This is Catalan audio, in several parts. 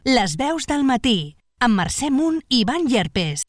Les veus del matí, amb Mercè Munt i Ivan Llerpes.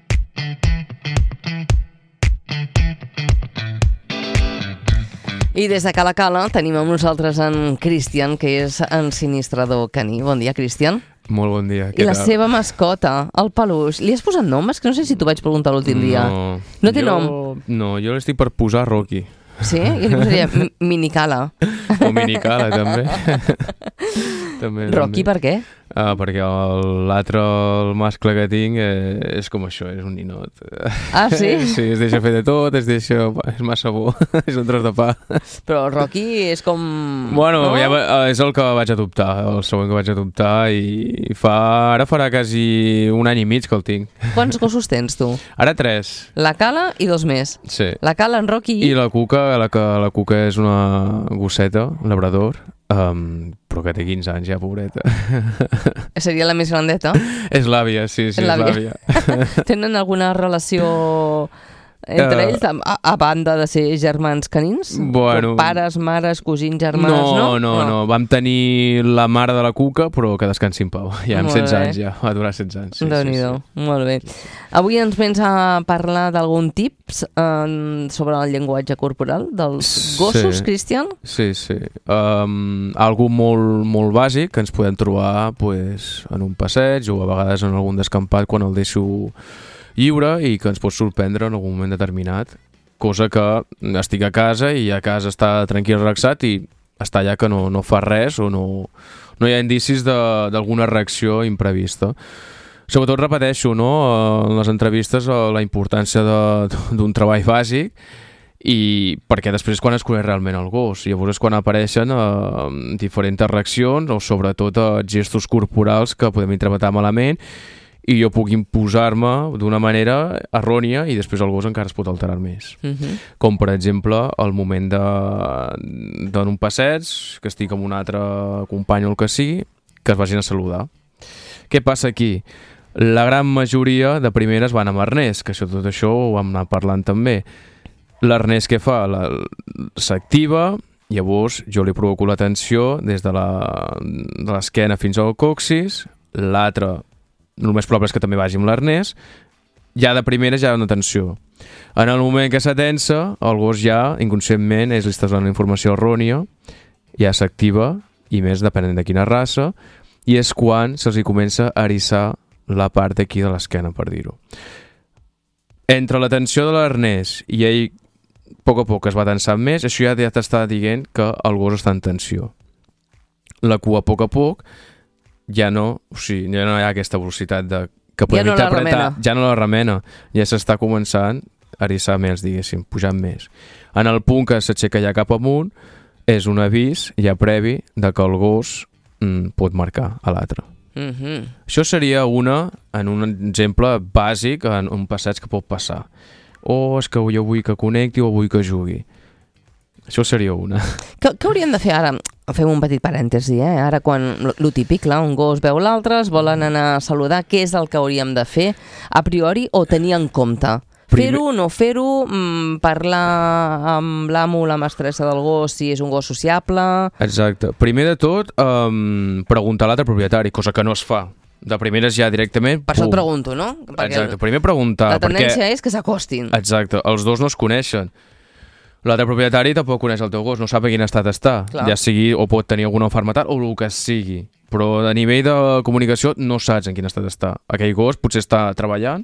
I des de Cala Cala tenim amb nosaltres en Cristian, que és ensinistrador caní. Bon dia, Cristian. Molt bon dia. I la seva mascota, el peluix, li has posat nom? És que no sé si t'ho vaig preguntar l'últim dia. No té nom? No, jo l'estic per posar Rocky. Sí? Jo li posaria Minicala. O Minicala, també. Rocky, per què? Perquè l'altre, el mascle que tinc, és com això, és un ninot. Ah, sí? Sí, es deixa fer de tot, és massa bo, és un tros de pa. Però Rocky és com... Bueno, no? ja és el que vaig adoptar, el següent que vaig adoptar, i ara farà quasi un any i mig que el tinc. Quants gossos tens, tu? Ara 3. La Cala i 2 més. Sí. La Cala, en Rocky I la Cuca, la Cuca és una gosseta, un labrador, però que té 15 anys ja, pobreta. Seria la més grandeta? És l'àvia, sí, és l'àvia. Tenen alguna relació entre ells, a banda de ser germans canins? Bueno, pares, mares, cosins, germans, no? No. Vam tenir la mare de la Cuca, però que descansi en pau. Ja amb 16 anys, ja. Va durar 16 anys. Déu-n'hi-do, molt bé. Avui ens vens a parlar d'algun tips sobre el llenguatge corporal dels gossos, Cristian? Sí. Algo molt bàsic que ens podem trobar en un passeig o a vegades en algun descampat quan el deixo lliure i que ens pot sorprendre en algun moment determinat, cosa que estic a casa i a casa està tranquil, relaxat i està allà que no fa res o no hi ha indicis d'alguna reacció imprevista. Sobretot repeteixo, no, en les entrevistes la importància d'un treball bàsic, i perquè després quan es coneix realment el gos, llavors és quan apareixen diferents reaccions o sobretot gestos corporals que podem interpretar malament i jo puc imposar-me d'una manera errònia i després el gos encara es pot alterar més. Com per exemple el moment d'un passeig, que estic amb un altre company o el que sigui, que es vagin a saludar. Què passa aquí? La gran majoria de primeres van amb arnès, que tot això ho vam anar parlant també. L'arnès què fa? S'activa, llavors jo li provoco la tensió des de l'esquena fins al coxis, l'altre, el més probable és que també vagi amb l'arnès, ja de primeres ja hi ha una tensió. En el moment que s'atensa, el gos ja, inconscientment, li estàs donant informació errònia, ja s'activa, i més depenent de quina raça, i és quan se'ls comença a eriçar la part d'aquí de l'esquena, per dir-ho. Entre la tensió de l'arnès i ell a poc es va tensant més, això ja t'està dient que el gos està en tensió. La cua a poc ja no hi ha aquesta velocitat que podem interpretar, ja no la remena, ja s'està començant a eriçar més, diguéssim, pujant més. En el punt que s'aixeca ja cap amunt és un avís ja previ de que el gos pot marcar a l'altre. Això seria en un exemple bàsic en un passeig que pot passar. És que jo vull que connecti o vull que jugui. Això seria una. Què hauríem de fer ara? Fem un petit parèntesi, Ara quan, lo típic, clar, un gos veu l'altre, es volen anar a saludar, què és el que hauríem de fer a priori o tenir en compte? Fer-ho o no fer-ho, parlar amb l'amo o la mestressa del gos si és un gos sociable... Exacte. Primer de tot, preguntar a l'altre propietari, cosa que no es fa. De primeres ja directament... Per això et pregunto, no? Exacte, primer preguntar. La tendència és que s'acostin. Exacte, els dos no es coneixen. L'altre propietari tampoc coneix el teu gos, no sap en quin estat està. Clar. Ja sigui, o pot tenir alguna malaltia o el que sigui. Però a nivell de comunicació no saps en quin estat està. Aquell gos potser està treballant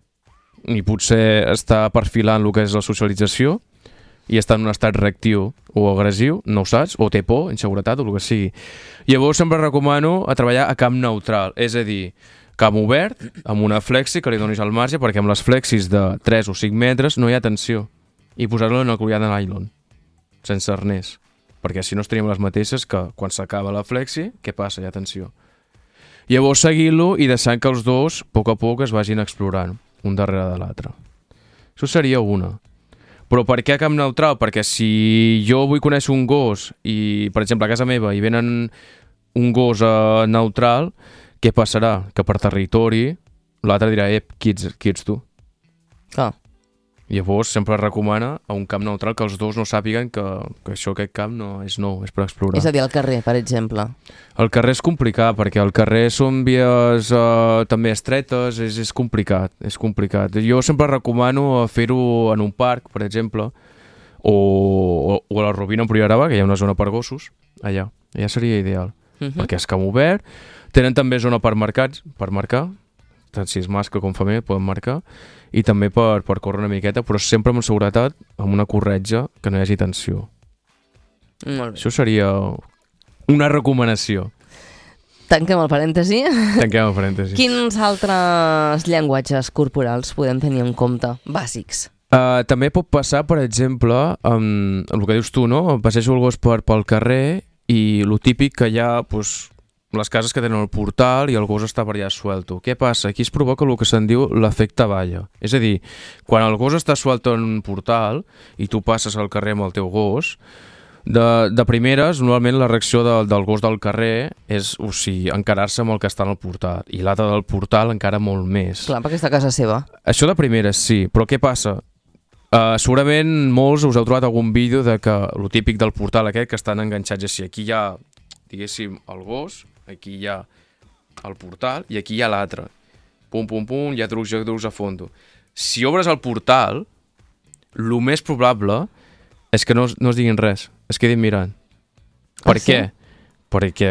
i potser està perfilant el que és la socialització i està en un estat reactiu o agressiu, no ho saps, o té por, inseguretat o el que sigui. Llavors sempre recomano a treballar a camp neutral, és a dir, camp obert, amb una flexi que li donis al marge, perquè amb les flexis de 3 o 5 metres no hi ha tensió, i posar-lo en el collar de nylon, sense arnès, perquè si no estaríem les mateixes que quan s'acaba la flexi, què passa? Hi ha tensió. Llavors seguir-lo i deixant que els dos, a poc es vagin explorant, un darrere de l'altre. Això seria una. Però per què a camp neutral? Perquè si jo vull conèixer un gos i, per exemple, a casa meva hi venen un gos neutral, què passarà? Que per territori l'altre dirà, qui ets tu? Clar. Llavors sempre es recomana a un camp neutral que els dos no sàpiguen que aquest camp no és nou, és per explorar. És a dir, al carrer, per exemple. El carrer és complicat, perquè al carrer són vies també estretes, és complicat, és complicat. Jo sempre recomano fer-ho en un parc, per exemple, o a la Rovira en Priorat, que hi ha una zona per gossos, allà seria ideal, perquè és camp obert. Tenen també zona per mercats, per marcar, tant si és mascle com femella poden marcar, i també per córrer una miqueta, però sempre amb seguretat, amb una corretja, que no hi hagi tensió. Molt bé. Això seria una recomanació. Tanquem el parèntesi. Tanquem el parèntesi. Quins altres llenguatges corporals podem tenir en compte, bàsics? També pot passar, per exemple, amb el que dius tu, no? Passejo el gos pel carrer i lo típic que hi ha, doncs, les cases que tenen el portal i el gos està per allà suelto. Què passa? Aquí es provoca el que se'n diu l'efecte valla. És a dir, quan el gos està suelto en un portal i tu passes al carrer amb el teu gos, de primeres, normalment la reacció del gos del carrer és, o sigui, encarar-se amb el que està en el portal, i l'altre del portal encara molt més. Clar, perquè està a casa seva. Això de primeres, sí, però què passa? Segurament molts us heu trobat algun vídeo de que el típic del portal aquest que estan enganxats així. Aquí hi ha, diguéssim, el gos, aquí hi ha el portal i aquí hi ha l'altre. Pum, pum, pum, hi ha drucs a fondo. Si obres el portal, el més probable és que no es diguin res, es quedin mirant. Per què? Perquè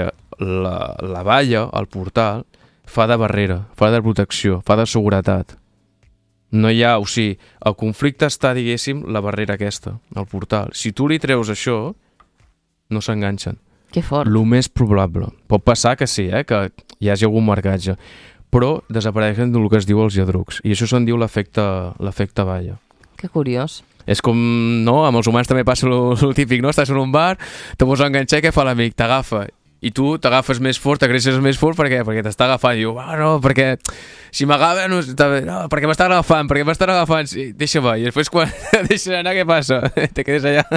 la valla, el portal, fa de barrera, fa de protecció, fa de seguretat. No hi ha, o sigui, el conflicte està, diguéssim, la barrera aquesta, el portal. Si tu li treus això, no s'enganxen. Que fort. Lo més probable. Pot passar que sí, que hi hagi algun marcatge, però desapareixen del que es diu els lladrucs, i això se'n diu l'efecte valla. Que curiós. És com, no? Amb els humans també passa el típic, no? Estàs en un bar, te vols enganxar, què fa l'amic? T'agafa. I tu t'agafes més fort, t'agreixes més fort, per què? Perquè t'està agafant. I diu, no, perquè si m'agafa, no, perquè m'està agafant, sí, deixa-me. I després quan deixes anar, què passa? Te quedes allà.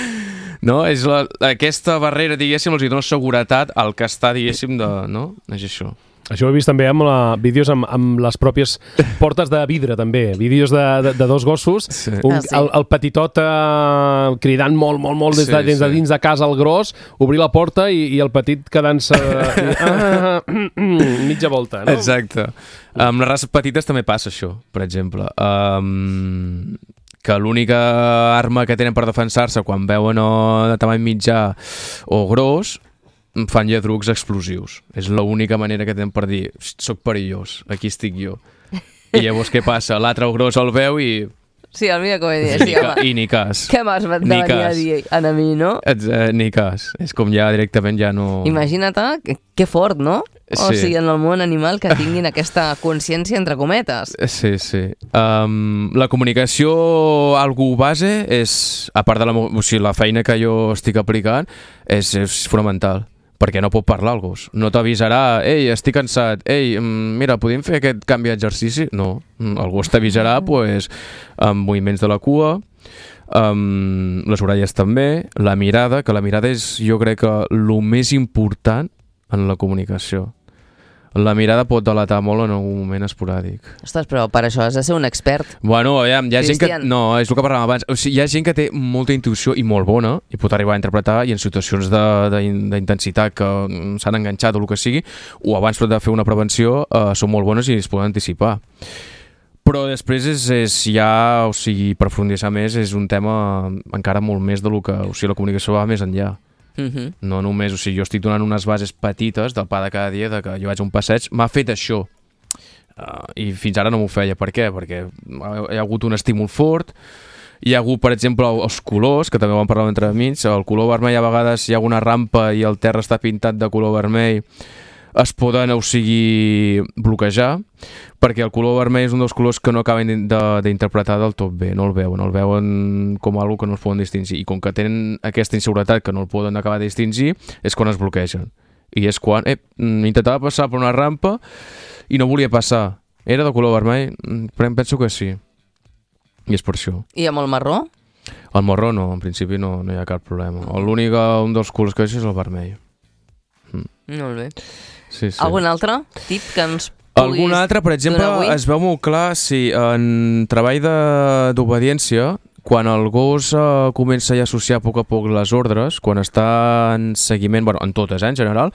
No? És aquesta barrera, diguéssim, els dona seguretat al que està, diguéssim, no? És això. Això ho he vist també amb vídeos amb les pròpies portes de vidre, també. Vídeos de dos gossos. Sí. El petitot cridant molt des de dins de casa al gros, obrir la porta i el petit quedant-se mitja volta, no? Exacte. Amb les races petites també passa això, per exemple. Que l'única arma que tenen per defensar-se quan veuen de tamany mitjà o gros fan lladrucs explosius. És l'única manera que tenen per dir soc perillós, aquí estic jo. I llavors què passa? L'altre gros el veu i... Sí, mira com he dit. I ni cas. Què m'has de venir a dir a mi, no? Ni cas. És com ja directament ja no... Imagina't, que fort, no? Sí. O sigui, en el món animal que tinguin aquesta consciència entre cometes. Sí. La comunicació, algú base, és, a part de la feina que jo estic aplicant, és fonamental. Perquè no pot parlar el gos. No t'avisarà, ei, estic cansat, ei, mira, podem fer aquest canvi d'exercici? No, el gos t'avisarà amb moviments de la cua, les orelles també, la mirada, que la mirada és, jo crec que el més important en la comunicació. La mirada pot delatar molt en algun moment esporàdic. Ostres, però per això has de ser un expert. Bueno, hi ha gent que... No, és el que parlàvem abans. O sigui, hi ha gent que té molta intuïció i molt bona i pot arribar a interpretar, i en situacions d'intensitat que s'han enganxat o el que sigui, o abans de fer una prevenció, són molt bones i es poden anticipar. Però després ja, o sigui, per profunditzar més, és un tema encara molt més de lo que... O sigui, la comunicació va més enllà. No només, o sigui, jo estic donant unes bases petites del pa de cada dia, de que jo vaig a un passeig, m'ha fet això, i fins ara no m'ho feia. Per què? Perquè hi ha hagut un estímul fort, hi ha hagut, per exemple, els colors, que també ho vam parlar entre amics, el color vermell, a vegades hi ha una rampa i el terra està pintat de color vermell, es poden, o sigui, bloquejar, perquè el color vermell és un dels colors que no acaben d'interpretar del tot bé, no el veuen com algo que no els poden distingir, i com que tenen aquesta inseguretat que no el poden acabar de distingir, és quan es bloquegen. I és quan, intentava passar per una rampa i no volia passar. Era de color vermell? Penso que sí. I és per això. I amb el marró? El marró no, en principi no hi ha cap problema. L'únic, un dels colors que és el vermell. Molt bé. Sí. Algun altre tip que ens Algun altre, per exemple, es veu molt clar si en treball d'obediència, quan el gos comença ja a associar a poc les ordres, quan està en seguiment, bueno, en totes, en general,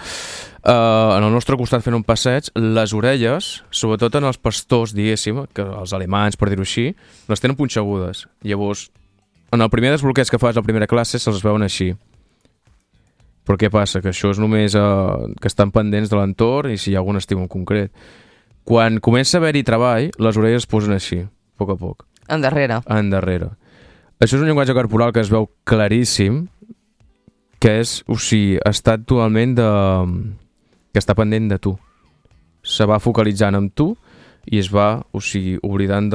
en el nostre costat fent un passeig, les orelles, sobretot en els pastors, diguéssim, que els alemanys, per dir-ho així, les tenen punxegudes. Llavors, en el primer desbloqueig que fas a la primera classe se'ls veuen així. Però què passa? Que això és només que estan pendents de l'entorn i si hi ha algun estímul concret. Quan comença a haver-hi treball, les orelles es posen així, a poc. Endarrere. Això és un llenguatge corporal que es veu claríssim, que és, o sigui, està actualment que està pendent de tu. Se va focalitzant en tu i es va, o sigui, oblidant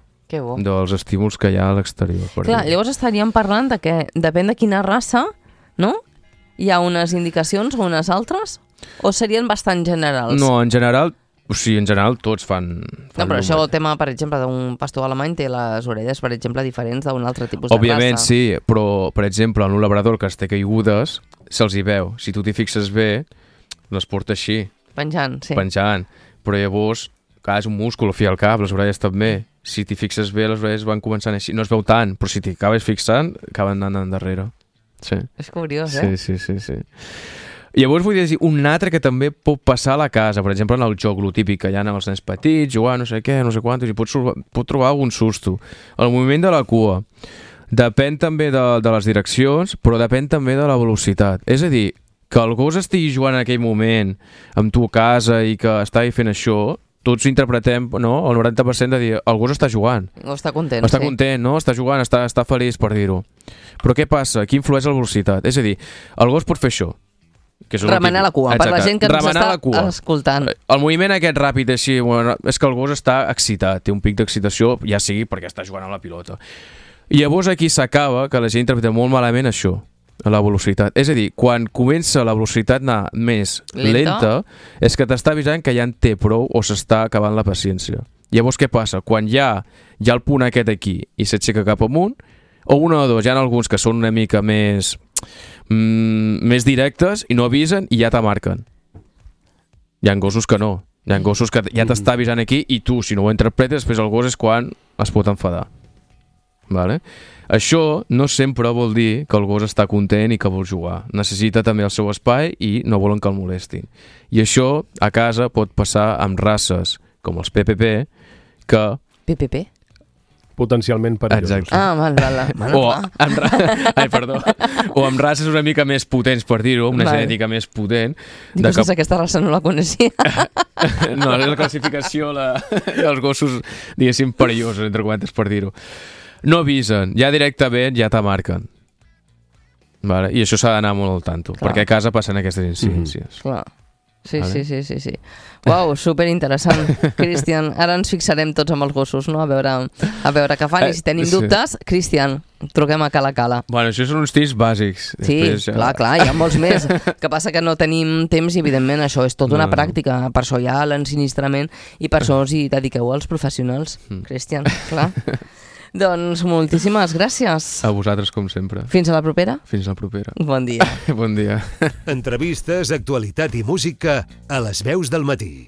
dels estímuls que hi ha a l'exterior. Clar, llavors estaríem parlant de que depèn de quina raça, no? Hi ha unes indicacions o unes altres? O serien bastant generals? No, en general tots fan no, però això el tema, per exemple, d'un pastor alemany té les orelles, per exemple, diferents d'un altre tipus de raça. Òbviament sí, però, per exemple, en un labrador que es té caigudes, se'ls hi veu. Si tu t'hi fixes bé, les porta així. Penjant, sí. Però llavors, clar, és un múscul, al fi al cap, les orelles també. Si t'hi fixes bé, les orelles van començant així. No es veu tant, però si t'hi acabes fixant, acaben anant endarrere. Sí. És curiós, eh? Sí. Llavors vull dir un altre que també pot passar a la casa, per exemple en el joc, lo típic que hi ha amb els nens petits, jugar no sé què, no sé quantos, i pot trobar algun susto. El moviment de la cua depèn també de les direccions, però depèn també de la velocitat. És a dir, que el gos estigui jugant en aquell moment amb tu a casa i que estigui fent això, tots interpretem, no?, el 90% de dir, el gos està jugant. O està content, Està content, no? Està jugant, està feliç, per dir-ho. Però què passa? Aquí influeix la velocitat. És a dir, el gos pot fer això. Remenar la cua, per la gent que ens està escoltant. El moviment aquest ràpid així, bueno, és que el gos està excitat, té un pic d'excitació, ja sigui perquè està jugant amb la pilota. I llavors aquí s'acaba que la gent interpreta molt malament això, la velocitat. És a dir, quan comença la velocitat anar més lenta, és que t'està avisant que ja en té prou o s'està acabant la paciència. Llavors què passa? Quan hi ha el punt aquest aquí i s'aixeca cap amunt, o una o dos, hi ha alguns que són una mica més directes i no avisen i ja t'amarquen. Hi ha gossos que no. Hi ha gossos que ja t'està avisant aquí i tu, si no ho interpretes, després el gos és quan es pot enfadar. Vale? Això no sempre vol dir que el gos està content i que vol jugar. Necessita també el seu espai i no volen que el molestin. I això a casa pot passar amb races com els PPP que... PPP? Potencialment perillosos. Exacte. O amb races una mica més potents, per dir-ho, una genètica més potent. Dius, aquesta raça no la coneixia. No, és la classificació dels gossos, diguéssim, perillosos, entre cometes, per dir-ho. No avisen, ja directament ja t'amarquen. Vale? I això s'ha d'anar molt al tanto, perquè a casa passen aquestes incidències. Clar. Sí. Uau, superinteressant. Cristian, ara ens fixarem tots amb els gossos, no? A veure què fan, i si tenim dubtes, Cristian, truquem a Cala. Bueno, això són uns tips bàsics. Sí, clar, hi ha molts més. Que passa que no tenim temps i, evidentment, això és tota una pràctica. Per això hi ha l'ensinistrament i per això us hi dediqueu als professionals. Cristian, clar. Doncs moltíssimes gràcies. A vosaltres, com sempre. Fins a la propera. Fins a la propera. Bon dia. Bon dia. Entrevistes, actualitat i música a les veus del matí.